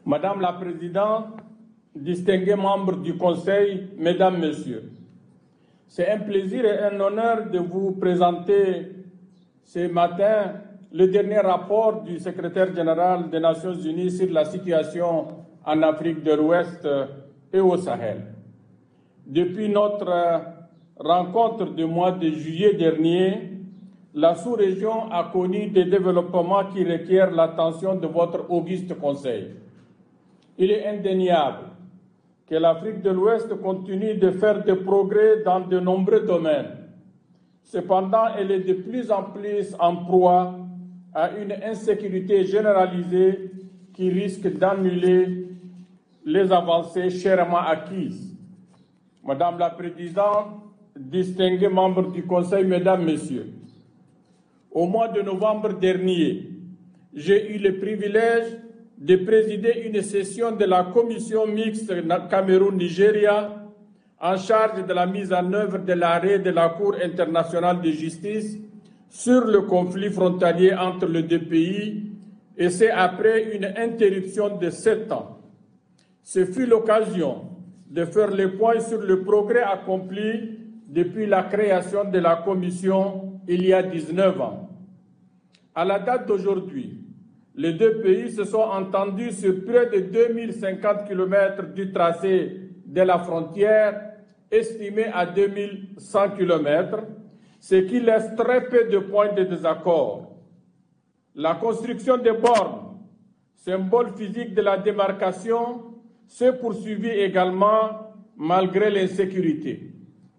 Madame la Présidente, distingués membres du Conseil, Mesdames, Messieurs, c'est un plaisir et un honneur de vous présenter ce matin le dernier rapport du secrétaire général des Nations Unies sur la situation en Afrique de l'Ouest et au Sahel. Depuis notre rencontre du mois de juillet dernier, la sous-région a connu des développements qui requièrent l'attention de votre auguste Conseil. Il est indéniable que l'Afrique de l'Ouest continue de faire des progrès dans de nombreux domaines. Cependant, elle est de plus en plus en proie à une insécurité généralisée qui risque d'annuler les avancées chèrement acquises. Madame la Présidente, distingués membres du Conseil, Mesdames, Messieurs, au mois de novembre dernier, j'ai eu le privilège de présider une session de la commission mixte Cameroun-Nigeria en charge de la mise en œuvre de l'arrêt de la Cour internationale de justice sur le conflit frontalier entre les deux pays, et c'est après une interruption de 7 ans. Ce fut l'occasion de faire le point sur le progrès accompli depuis la création de la commission il y a 19 ans. À la date d'aujourd'hui, les deux pays se sont entendus sur près de 2050 km du tracé de la frontière, estimé à 2100 km, ce qui laisse très peu de points de désaccord. La construction des bornes, symbole physique de la démarcation, s'est poursuivie également malgré l'insécurité.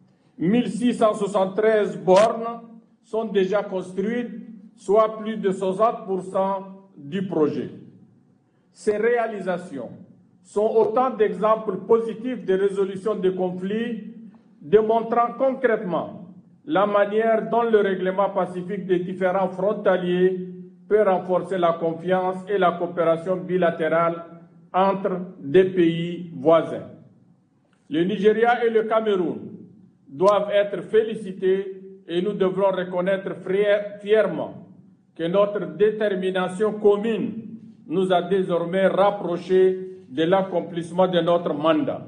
1673 bornes sont déjà construites, soit plus de 60% du projet. Ces réalisations sont autant d'exemples positifs de résolution de conflits, démontrant concrètement la manière dont le règlement pacifique des différends frontaliers peut renforcer la confiance et la coopération bilatérale entre des pays voisins. Le Nigeria et le Cameroun doivent être félicités et nous devrons reconnaître fièrement que notre détermination commune nous a désormais rapprochés de l'accomplissement de notre mandat.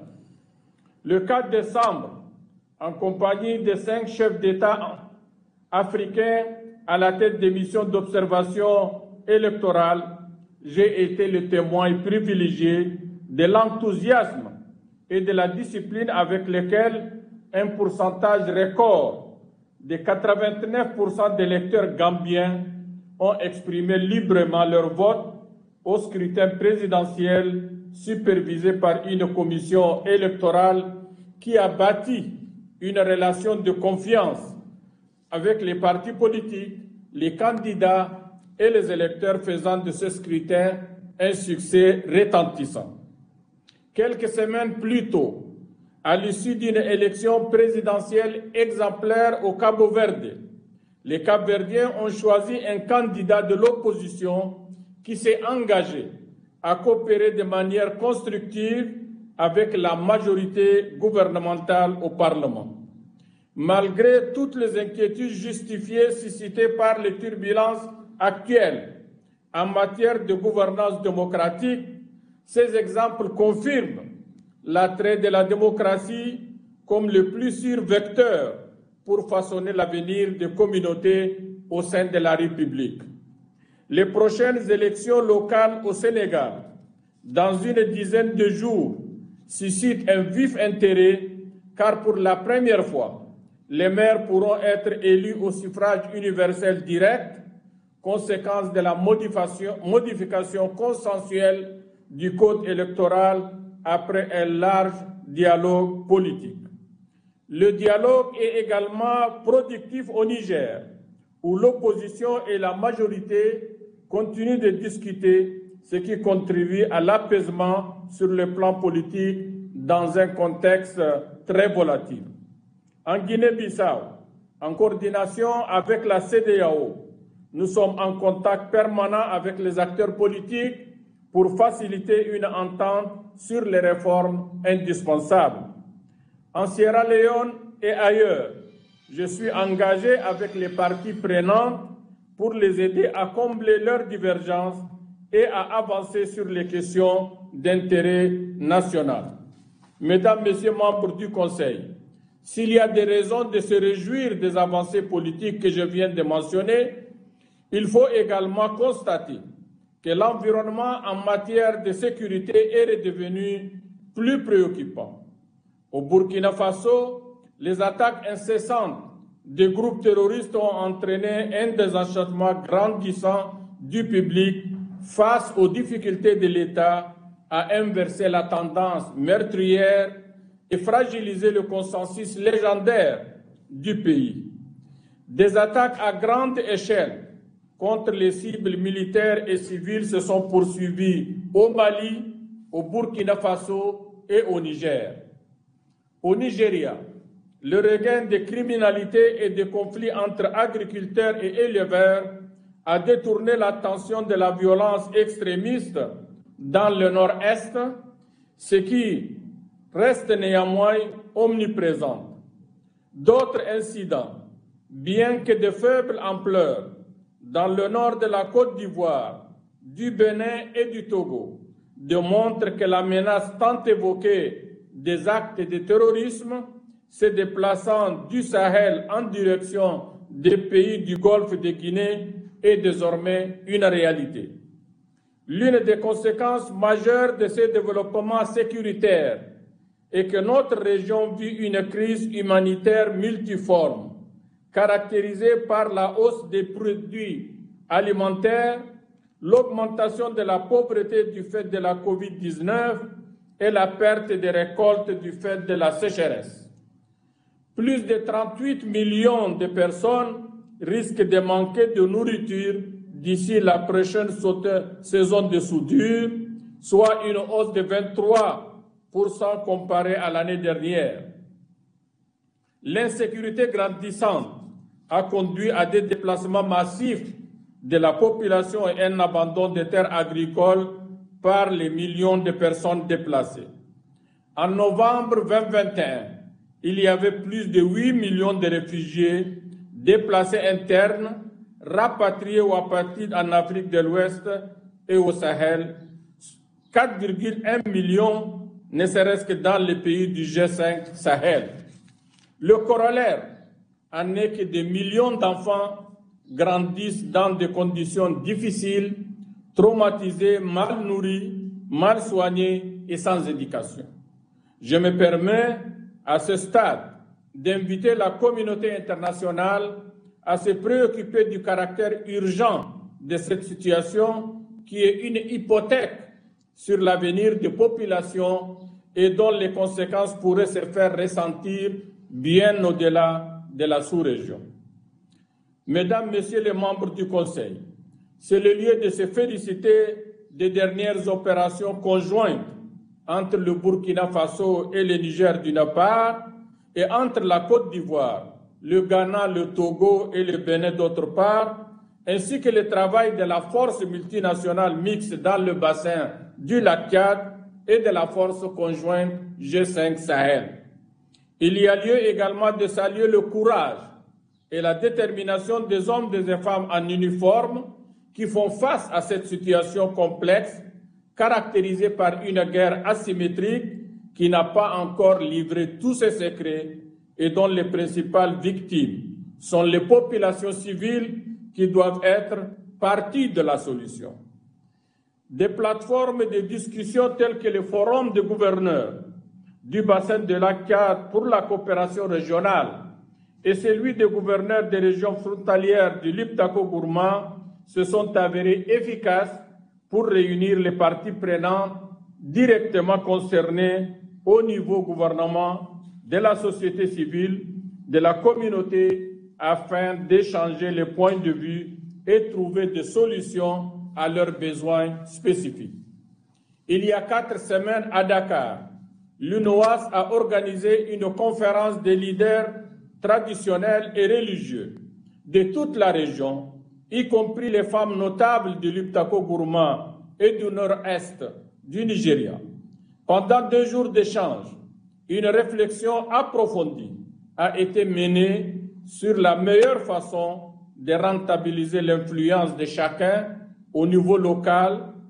Le 4 décembre, en compagnie des 5 chefs d'État africains à la tête des missions d'observation électorale, j'ai été le témoin privilégié de l'enthousiasme et de la discipline avec lesquels un pourcentage record de 89% d'électeurs gambiens ont exprimé librement leur vote au scrutin présidentiel supervisé par une commission électorale qui a bâti une relation de confiance avec les partis politiques, les candidats et les électeurs, faisant de ce scrutin un succès retentissant. Quelques semaines plus tôt, à l'issue d'une élection présidentielle exemplaire au Cabo-Verde, les Cap-Verdiens ont choisi un candidat de l'opposition qui s'est engagé à coopérer de manière constructive avec la majorité gouvernementale au Parlement. Malgré toutes les inquiétudes justifiées suscitées par les turbulences actuelles en matière de gouvernance démocratique, ces exemples confirment l'attrait de la démocratie comme le plus sûr vecteur pour façonner l'avenir des communautés au sein de la République. Les prochaines élections locales au Sénégal, dans une dizaine de jours, suscitent un vif intérêt car pour la première fois, les maires pourront être élus au suffrage universel direct, conséquence de la modification consensuelle du code électoral après un large dialogue politique. Le dialogue est également productif au Niger, où l'opposition et la majorité continuent de discuter, ce qui contribue à l'apaisement sur le plan politique dans un contexte très volatile. En Guinée-Bissau, en coordination avec la CEDEAO, nous sommes en contact permanent avec les acteurs politiques pour faciliter une entente sur les réformes indispensables. En Sierra Leone et ailleurs, je suis engagé avec les parties prenantes pour les aider à combler leurs divergences et à avancer sur les questions d'intérêt national. Mesdames, Messieurs, membres du Conseil, s'il y a des raisons de se réjouir des avancées politiques que je viens de mentionner, il faut également constater que l'environnement en matière de sécurité est redevenu plus préoccupant. Au Burkina Faso, les attaques incessantes des groupes terroristes ont entraîné un désenchantement grandissant du public face aux difficultés de l'État à inverser la tendance meurtrière et fragiliser le consensus légendaire du pays. Des attaques à grande échelle contre les cibles militaires et civiles se sont poursuivies au Mali, au Burkina Faso et au Niger. Au Nigeria, le regain de criminalité et de conflits entre agriculteurs et éleveurs a détourné l'attention de la violence extrémiste dans le nord-est, ce qui reste néanmoins omniprésent. D'autres incidents, bien que de faible ampleur, dans le nord de la Côte d'Ivoire, du Bénin et du Togo, démontrent que la menace tant évoquée des actes de terrorisme se déplaçant du Sahel en direction des pays du Golfe de Guinée est désormais une réalité. L'une des conséquences majeures de ces développements sécuritaires est que notre région vit une crise humanitaire multiforme, caractérisée par la hausse des produits alimentaires, l'augmentation de la pauvreté du fait de la COVID-19 et la perte des récoltes du fait de la sécheresse. Plus de 38 millions de personnes risquent de manquer de nourriture d'ici la prochaine saison de soudure, soit une hausse de 23% comparée à l'année dernière. L'insécurité grandissante a conduit à des déplacements massifs de la population et un abandon des terres agricoles par les millions de personnes déplacées. En novembre 2021, il y avait plus de 8 millions de réfugiés déplacés internes, rapatriés ou apatrides en Afrique de l'Ouest et au Sahel, 4,1 millions ne serait-ce que dans les pays du G5 Sahel. Le corollaire en est que des millions d'enfants grandissent dans des conditions difficiles, traumatisés, mal nourris, mal soignés et sans éducation. Je me permets à ce stade d'inviter la communauté internationale à se préoccuper du caractère urgent de cette situation qui est une hypothèque sur l'avenir des populations et dont les conséquences pourraient se faire ressentir bien au-delà de la sous-région. Mesdames, Messieurs les membres du Conseil, c'est le lieu de se féliciter des dernières opérations conjointes entre le Burkina Faso et le Niger d'une part, et entre la Côte d'Ivoire, le Ghana, le Togo et le Bénin d'autre part, ainsi que le travail de la force multinationale mixte dans le bassin du lac Tchad et de la force conjointe G5 Sahel. Il y a lieu également de saluer le courage et la détermination des hommes et des femmes en uniforme qui font face à cette situation complexe, caractérisée par une guerre asymétrique qui n'a pas encore livré tous ses secrets et dont les principales victimes sont les populations civiles qui doivent être partie de la solution. Des plateformes de discussion telles que le Forum des gouverneurs du bassin de lac Tchad pour la coopération régionale et celui des gouverneurs des régions frontalières du Liptako-Gourma se sont avérés efficaces pour réunir les parties prenantes directement concernées au niveau gouvernement, de la société civile, de la communauté, afin d'échanger les points de vue et trouver des solutions à leurs besoins spécifiques. Il y a 4 semaines à Dakar, l'UNOAS a organisé une conférence des leaders traditionnels et religieux de toute la région, y compris les femmes notables du Liptako-Gourma et du nord-est du Nigeria. Pendant 2 jours d'échange, une réflexion approfondie a été menée sur la meilleure façon de rentabiliser l'influence de chacun au niveau local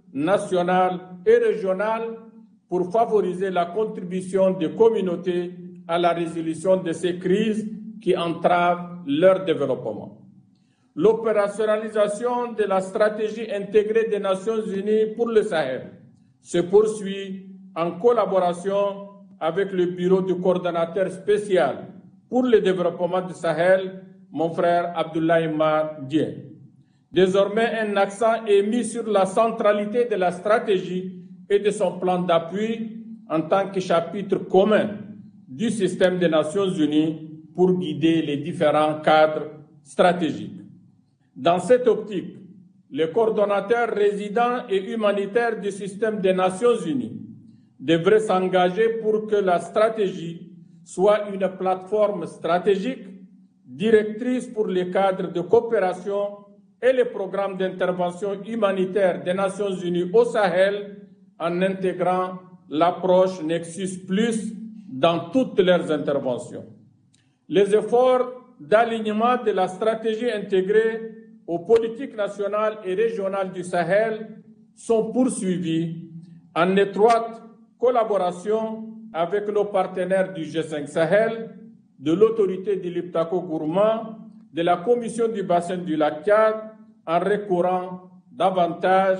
nationales et régionales pour favoriser la contribution des communautés à la résolution de ces crises qui entravent leur développement. L'opérationnalisation de la stratégie intégrée des Nations Unies pour le Sahel se poursuit en collaboration avec le bureau du coordonnateur spécial pour le développement du Sahel, mon frère Abdoulaye Mar Dieng. Désormais, un accent est mis sur la centralité de la stratégie et de son plan d'appui en tant que chapitre commun du système des Nations Unies pour guider les différents cadres stratégiques. Dans cette optique, les coordonnateurs résidents et humanitaires du système des Nations Unies devraient s'engager pour que la stratégie soit une plateforme stratégique, directrice pour les cadres de coopération et les programmes d'intervention humanitaire des Nations Unies au Sahel en intégrant l'approche Nexus Plus dans toutes leurs interventions. Les efforts d'alignement de la stratégie intégrée aux politiques nationales et régionales du Sahel sont poursuivis en étroite collaboration avec nos partenaires du G5 Sahel, de l'autorité de l'Iptako-Gourma, de la Commission du bassin du lac Tchad, en recourant davantage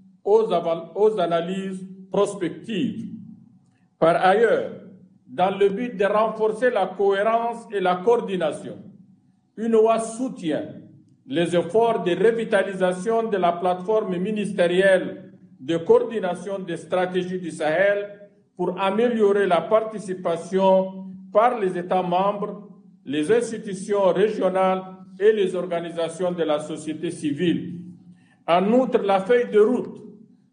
aux analyses prospectives. Par ailleurs, dans le but de renforcer la cohérence et la coordination, UNOA soutient les efforts de revitalisation de la plateforme ministérielle de coordination des stratégies du Sahel pour améliorer la participation par les États membres, les institutions régionales et les organisations de la société civile. En outre, la feuille de route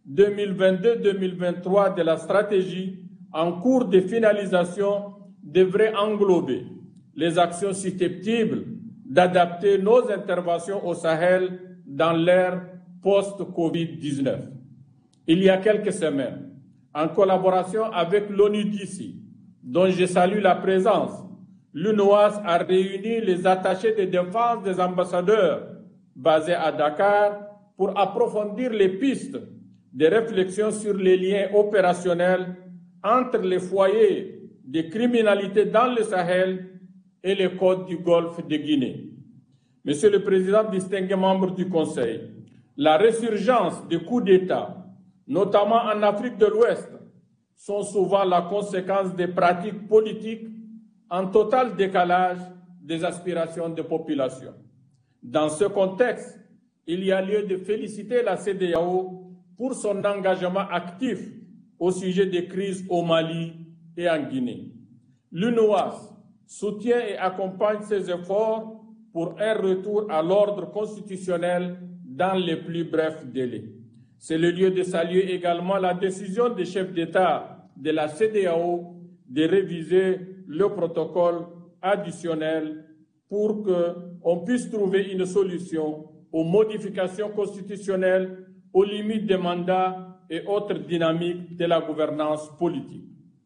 2022-2023 de la stratégie en cours de finalisation devrait englober les actions susceptibles d'adapter nos interventions au Sahel dans l'ère post-Covid-19. Il y a quelques semaines, en collaboration avec l'ONUDC, dont je salue la présence, l'UNOAS a réuni les attachés de défense des ambassadeurs basés à Dakar pour approfondir les pistes de réflexion sur les liens opérationnels entre les foyers de criminalité dans le Sahel et les côtes du Golfe de Guinée. Monsieur le Président, distingués membres du Conseil, la résurgence des coups d'État, notamment en Afrique de l'Ouest, sont souvent la conséquence des pratiques politiques en total décalage des aspirations des populations. Dans ce contexte, il y a lieu de féliciter la CEDEAO pour son engagement actif au sujet des crises au Mali et en Guinée. L'UNOAS soutient et accompagne ces efforts pour un retour à l'ordre constitutionnel dans les plus brefs délais. C'est le lieu de saluer également la décision des chefs d'État de la CEDEAO de réviser le protocole additionnel pour qu'on puisse trouver une solution aux modifications constitutionnelles, aux limites des mandats et autres dynamiques de la gouvernance politique.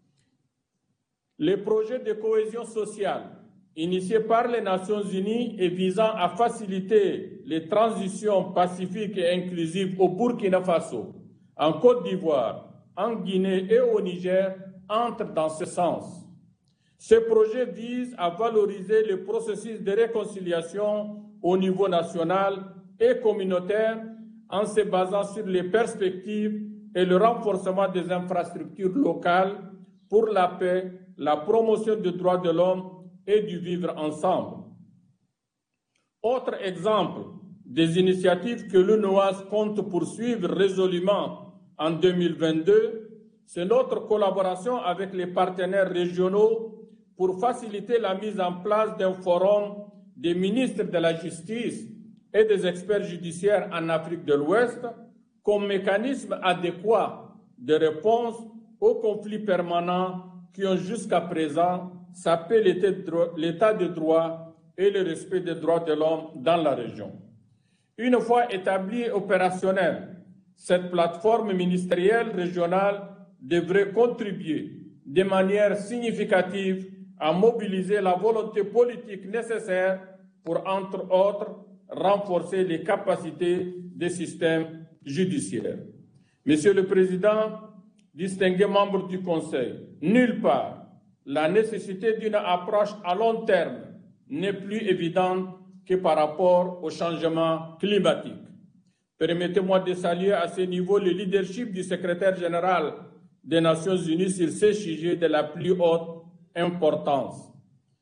Les projets de cohésion sociale initiés par les Nations Unies et visant à faciliter les transitions pacifiques et inclusives au Burkina Faso, en Côte d'Ivoire, en Guinée et au Niger entrent dans ce sens. Ces projets visent à valoriser le processus de réconciliation au niveau national et communautaire en se basant sur les perspectives et le renforcement des infrastructures locales pour la paix, la promotion des droits de l'homme et du vivre ensemble. Autre exemple des initiatives que l'UNOAS compte poursuivre résolument en 2022, c'est notre collaboration avec les partenaires régionaux pour faciliter la mise en place d'un forum des ministres de la Justice et des experts judiciaires en Afrique de l'Ouest comme mécanisme adéquat de réponse aux conflits permanents qui ont jusqu'à présent sapé l'état de droit et le respect des droits de l'homme dans la région. Une fois établie et opérationnelle, cette plateforme ministérielle régionale devrait contribuer de manière significative à mobiliser la volonté politique nécessaire pour, entre autres, renforcer les capacités des systèmes judiciaires. Monsieur le Président, distingués membres du Conseil, nulle part la nécessité d'une approche à long terme n'est plus évidente que par rapport au changement climatique. Permettez-moi de saluer à ce niveau le leadership du secrétaire général des Nations Unies sur ces sujets de la plus haute importance.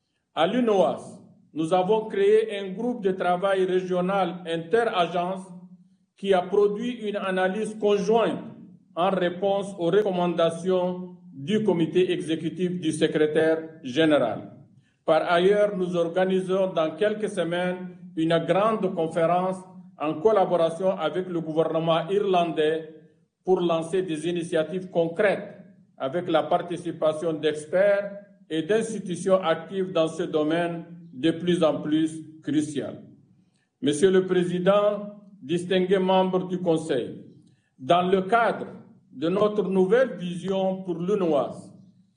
À l'UNOAS, nous avons créé un groupe de travail régional interagence qui a produit une analyse conjointe en réponse aux recommandations du comité exécutif du secrétaire général. Par ailleurs, nous organisons dans quelques semaines une grande conférence en collaboration avec le gouvernement irlandais pour lancer des initiatives concrètes avec la participation d'experts et d'institutions actives dans ce domaine de plus en plus crucial. Monsieur le Président, distingués membres du Conseil, dans le cadre de notre nouvelle vision pour l'UNOAS,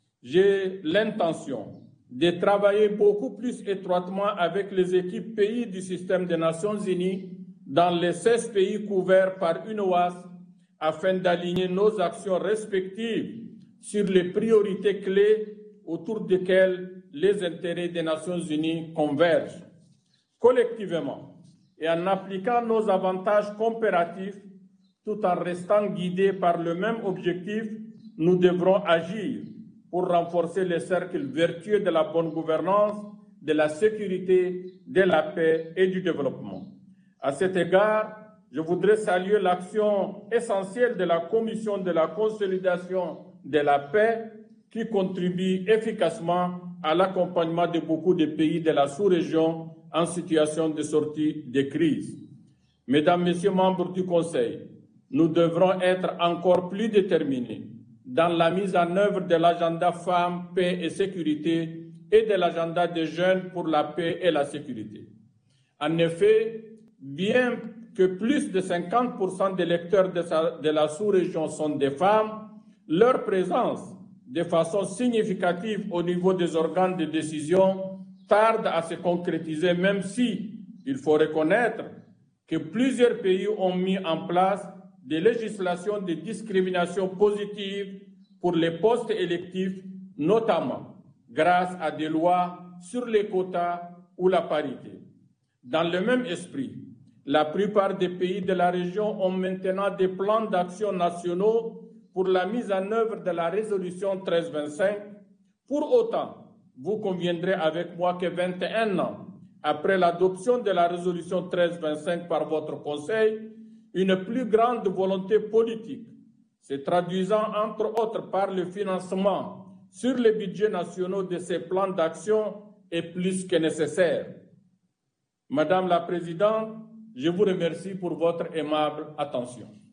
j'ai l'intention de travailler beaucoup plus étroitement avec les équipes pays du système des Nations Unies dans les 16 pays couverts par UNOAS afin d'aligner nos actions respectives sur les priorités clés autour desquelles les intérêts des Nations Unies convergent. Collectivement et en appliquant nos avantages comparatifs, tout en restant guidés par le même objectif, nous devrons agir pour renforcer les cercles vertueux de la bonne gouvernance, de la sécurité, de la paix et du développement. À cet égard, je voudrais saluer l'action essentielle de la Commission de la consolidation de la paix qui contribue efficacement à l'accompagnement de beaucoup de pays de la sous-région en situation de sortie de crise. Mesdames, Messieurs membres du Conseil, nous devrons être encore plus déterminés dans la mise en œuvre de l'agenda femmes, paix et sécurité et de l'agenda des jeunes pour la paix et la sécurité. En effet, bien que plus de 50% des électeurs de la sous-région sont des femmes, leur présence de façon significative au niveau des organes de décision tarde à se concrétiser, même si il faut reconnaître que plusieurs pays ont mis en place des législations de discrimination positive pour les postes électifs, notamment grâce à des lois sur les quotas ou la parité. Dans le même esprit, la plupart des pays de la région ont maintenant des plans d'action nationaux pour la mise en œuvre de la résolution 1325. Pour autant, vous conviendrez avec moi que 21 ans après l'adoption de la résolution 1325 par votre Conseil, une plus grande volonté politique, se traduisant entre autres par le financement sur les budgets nationaux de ces plans d'action, est plus que nécessaire. Madame la Présidente, je vous remercie pour votre aimable attention.